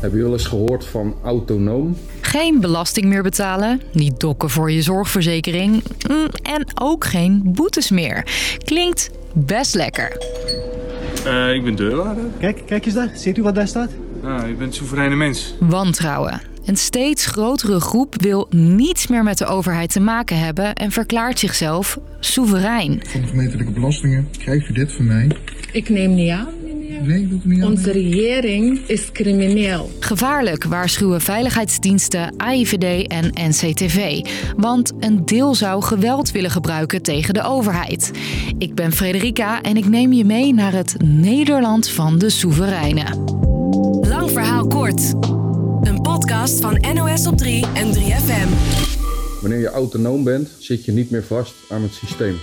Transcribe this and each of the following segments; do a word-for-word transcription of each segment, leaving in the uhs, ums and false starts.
Hebben jullie wel eens gehoord van autonoom? Geen belasting meer betalen, niet dokken voor je zorgverzekering en ook geen boetes meer. Klinkt best lekker. Uh, ik ben deurwaarder. Kijk, kijk eens daar. Ziet u wat daar staat? Ah, je bent een soevereine mens. Wantrouwen. Een steeds grotere groep wil niets meer met de overheid te maken hebben en verklaart zichzelf soeverein. Van de gemeentelijke belastingen krijgt u dit van mij. Ik neem niet aan. Nee, ik doe het niet aan. Onze regering is crimineel. Gevaarlijk waarschuwen veiligheidsdiensten, A I V D en N C T V. Want een deel zou geweld willen gebruiken tegen de overheid. Ik ben Frederica en ik neem je mee naar het Nederland van de soevereinen. Lang verhaal kort. Een podcast van N O S op drie en drie F M. Wanneer je autonoom bent, zit je niet meer vast aan het systeem.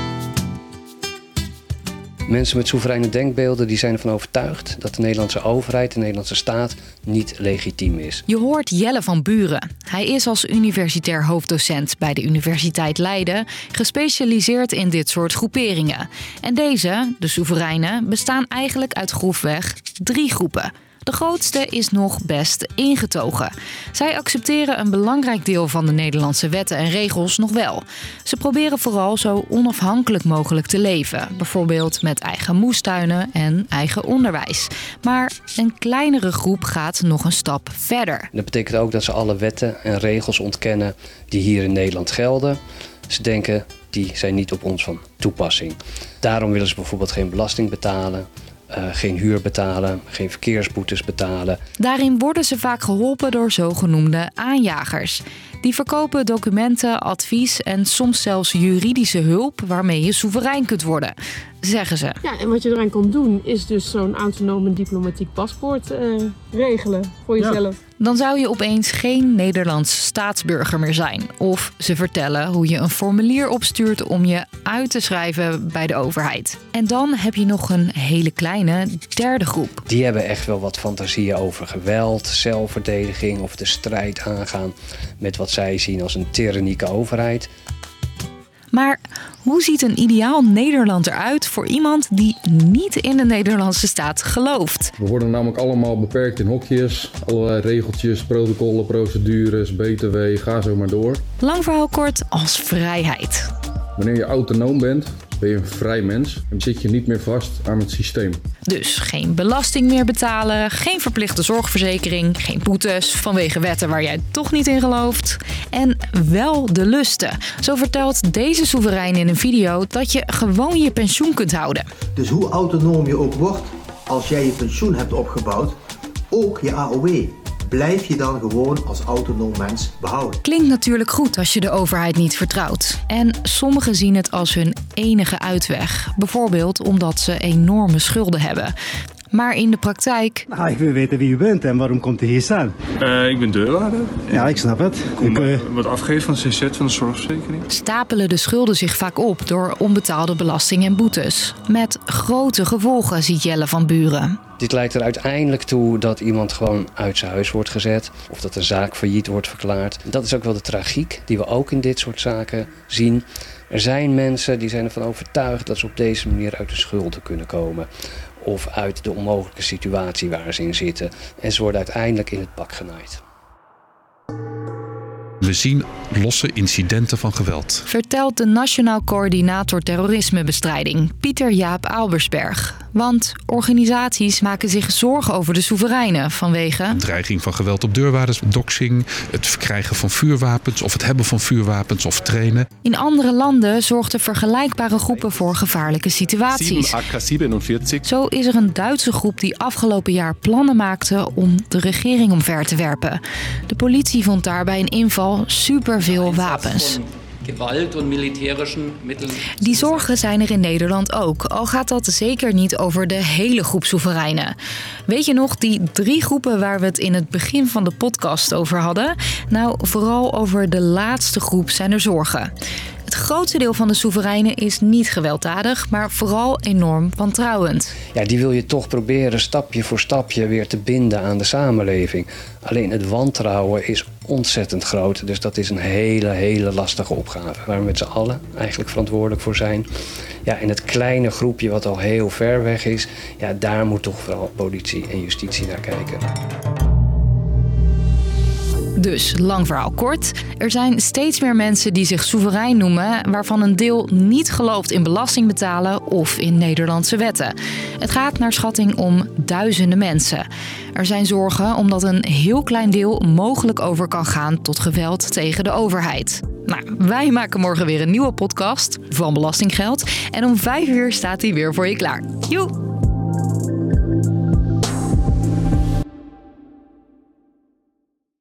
Mensen met soevereine denkbeelden die zijn ervan overtuigd dat de Nederlandse overheid, de Nederlandse staat, niet legitiem is. Je hoort Jelle van Buren. Hij is als universitair hoofddocent bij de Universiteit Leiden gespecialiseerd in dit soort groeperingen. En deze, de soevereinen, bestaan eigenlijk uit grofweg drie groepen. De grootste is nog best ingetogen. Zij accepteren een belangrijk deel van de Nederlandse wetten en regels nog wel. Ze proberen vooral zo onafhankelijk mogelijk te leven. Bijvoorbeeld met eigen moestuinen en eigen onderwijs. Maar een kleinere groep gaat nog een stap verder. Dat betekent ook dat ze alle wetten en regels ontkennen die hier in Nederland gelden. Ze denken, die zijn niet op ons van toepassing. Daarom willen ze bijvoorbeeld geen belasting betalen. Uh, geen huur betalen, geen verkeersboetes betalen. Daarin worden ze vaak geholpen door zogenoemde aanjagers. Die verkopen documenten, advies en soms zelfs juridische hulp waarmee je soeverein kunt worden, zeggen ze. Ja, en wat je eraan kan doen is dus zo'n autonoom diplomatiek paspoort uh, regelen voor jezelf. Ja. Dan zou je opeens geen Nederlands staatsburger meer zijn. Of ze vertellen hoe je een formulier opstuurt om je uit te schrijven bij de overheid. En dan heb je nog een hele kleine derde groep. Die hebben echt wel wat fantasieën over geweld, zelfverdediging of de strijd aangaan met wat zij zien als een tyrannieke overheid. Maar hoe ziet een ideaal Nederland eruit voor iemand die niet in de Nederlandse staat gelooft? We worden namelijk allemaal beperkt in hokjes, allerlei regeltjes, protocollen, procedures, B T W, ga zo maar door. Lang verhaal kort als vrijheid. Wanneer je autonoom bent, ben je een vrij mens en zit je niet meer vast aan het systeem. Dus geen belasting meer betalen, geen verplichte zorgverzekering, geen boetes vanwege wetten waar jij toch niet in gelooft. En wel de lusten. Zo vertelt deze soeverein in een video dat je gewoon je pensioen kunt houden. Dus hoe autonoom je ook wordt, als jij je pensioen hebt opgebouwd, ook je A O W, blijf je dan gewoon als autonoom mens behouden. Klinkt natuurlijk goed als je de overheid niet vertrouwt. En sommigen zien het als hun enige uitweg. Bijvoorbeeld omdat ze enorme schulden hebben. Maar in de praktijk... Nou, ik wil weten wie u bent en waarom komt u hier staan? Uh, ik ben deurwaarder. Ja, ik snap het. Kom ik, uh... wat afgeven van de C Z van de zorgverzekering. Stapelen de schulden zich vaak op door onbetaalde belasting en boetes. Met grote gevolgen, ziet Jelle van Buren. Dit leidt er uiteindelijk toe dat iemand gewoon uit zijn huis wordt gezet. Of dat een zaak failliet wordt verklaard. Dat is ook wel de tragiek die we ook in dit soort zaken zien. Er zijn mensen die zijn ervan overtuigd dat ze op deze manier uit de schulden kunnen komen. Of uit de onmogelijke situatie waar ze in zitten. En ze worden uiteindelijk in het pak genaaid. We zien losse incidenten van geweld. Vertelt de Nationaal Coördinator Terrorismebestrijding, Pieter Jaap Albersberg. Want organisaties maken zich zorgen over de soevereinen vanwege... dreiging van geweld op deurwaarders, doxing, het verkrijgen van vuurwapens of het hebben van vuurwapens of trainen. In andere landen zorgden vergelijkbare groepen voor gevaarlijke situaties. Zo is er een Duitse groep die afgelopen jaar plannen maakte om de regering omver te werpen. De politie vond daarbij een inval superveel wapens. Die zorgen zijn er in Nederland ook, al gaat dat zeker niet over de hele groep soevereinen. Weet je nog, die drie groepen waar we het in het begin van de podcast over hadden? Nou, vooral over de laatste groep zijn er zorgen. Het grootste deel van de soevereinen is niet gewelddadig, maar vooral enorm wantrouwend. Ja, die wil je toch proberen stapje voor stapje weer te binden aan de samenleving. Alleen het wantrouwen is ontzettend groot. Dus dat is een hele, hele lastige opgave. Waar we met z'n allen eigenlijk verantwoordelijk voor zijn. Ja, en het kleine groepje wat al heel ver weg is, ja, daar moet toch vooral politie en justitie naar kijken. Dus, lang verhaal kort. Er zijn steeds meer mensen die zich soeverein noemen, waarvan een deel niet gelooft in belasting betalen of in Nederlandse wetten. Het gaat naar schatting om duizenden mensen. Er zijn zorgen omdat een heel klein deel mogelijk over kan gaan tot geweld tegen de overheid. Nou, wij maken morgen weer een nieuwe podcast van Belastinggeld. En om vijf uur staat die weer voor je klaar. Joe!